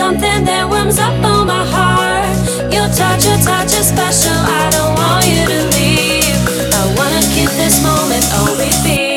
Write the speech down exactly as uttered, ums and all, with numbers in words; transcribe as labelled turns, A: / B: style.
A: something that warms up on my heart. Your touch, your touch is special. I don't want you to leave. I wanna keep this moment always be.